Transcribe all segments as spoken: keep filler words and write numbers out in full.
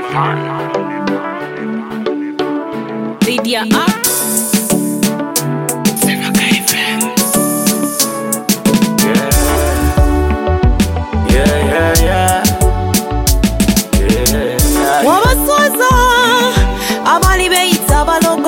Lydia up. Wabasoza abali beyita balogo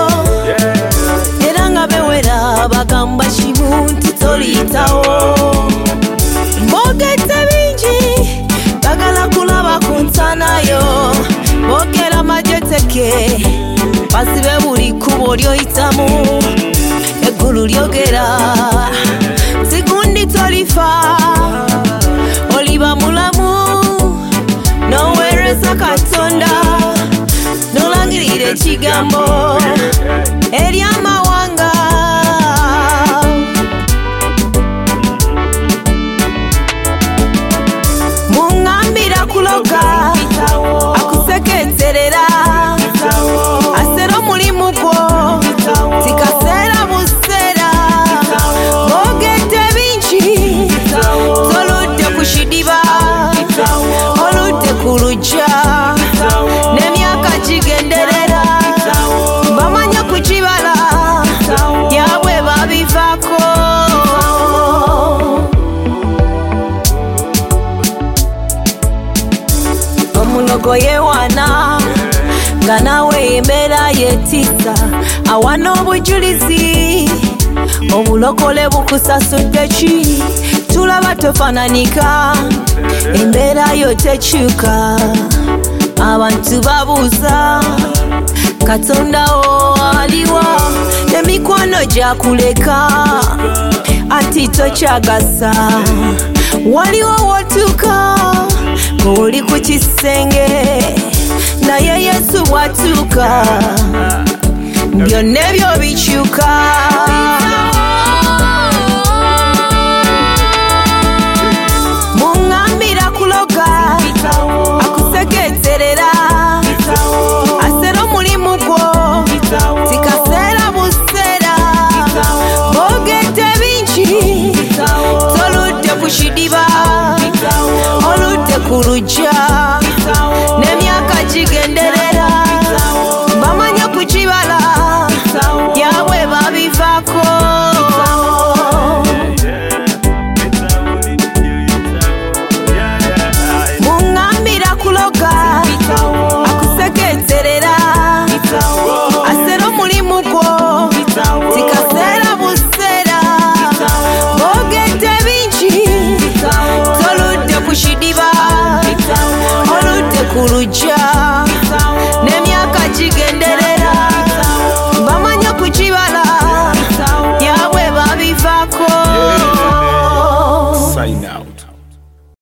era nga bewera bagamba kimuntu toliyitawo mbogedde bingi bagala kulaba ku nsanayo bogera majeteke basibe buli kkubo lyoyitamu eggulu lyogera sikundi tolifa oliba mulamu noweereza Katonda nolangirira ekigambo eri amawanga muŋŋambira kuloga akusekenterera asera omulimu gwo tikaseera buseera bogedde bingi toludde ku kidiba oludde ku lujja n'emyaka gigenderera bamanya ku kibala yabwe babivaako omulogo yewana nga nawe embeera yetisa awana obujulizi obulokole bukusasudde ki tulaba tofananika embeera yo tekyuka abantu babuuza Katonda wo aliwa n'emikwano gyakuleka anti tokyagasa waliwo wotuuka ng'oli ku kisenge naye Yesu bw'atuuka byonna ebyo bikyuka muŋŋambira kuloga akusekenterera asera omulimu gwo tikaseera buseera bogedde bingi toludde ku kidiba oludde ku lujja n'emyaka gigenderera bamanya ku kibala yabwe babivaako muŋŋambira kuloga akusekenterera asera omulimu gwo tikaseera buseera bogedde bingi toludde ku kidiba oludde ku lujja n'emyaka gigenderera bamanya ku kibala yabwe babivaako. Sign out.